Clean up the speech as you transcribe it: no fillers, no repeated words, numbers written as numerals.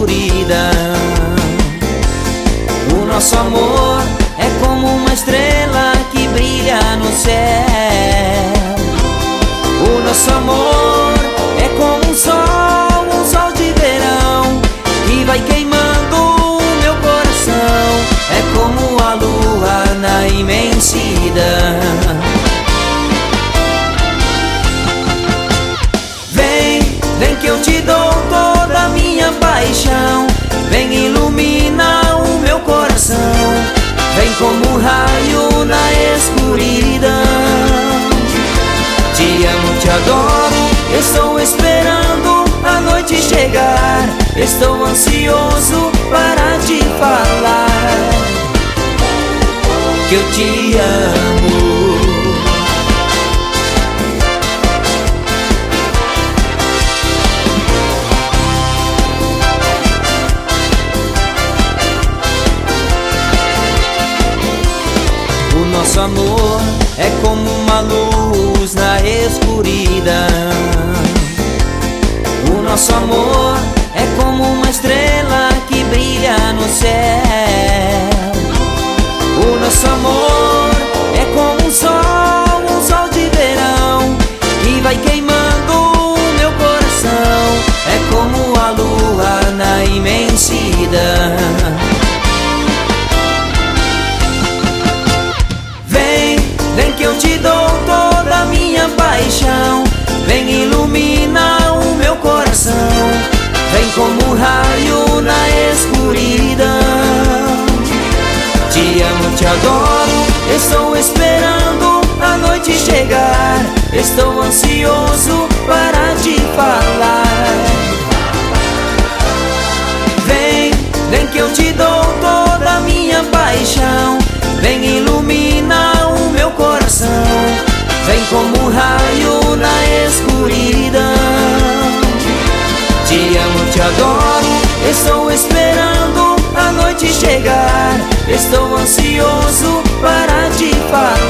escuridão. O nosso amor é como uma estrela que brilha no céu. O nosso amor é como um sol de verão, que vai queimando o meu coração. É como a lua na imensidão. Vem que eu te dou toda a minha paixão. Vem, ilumina o meu coração. Vem como um raio na escuridão. Te amo, te adoro, estou esperando a noite chegar. Estou ansioso para te falar que eu te amo. Nosso amor é como uma luz na escuridão. O nosso amor é como uma estrela que brilha no céu. O nosso amor é como um sol de verão, que vai queimando o meu coração. É como a lua na imensidão. Vem que eu te dou toda a minha paixão. Vem, ilumina o meu coração. Vem como um raio na escuridão. Te amo, te adoro, estou esperando a noite chegar. Estou ansioso para te falar. Vem que eu te dou toda a minha paixão. Vem, ilumina o meu coração. Vem como um raio na escuridão. Te amo, te adoro, estou esperando a noite chegar. Estou ansioso para te falar.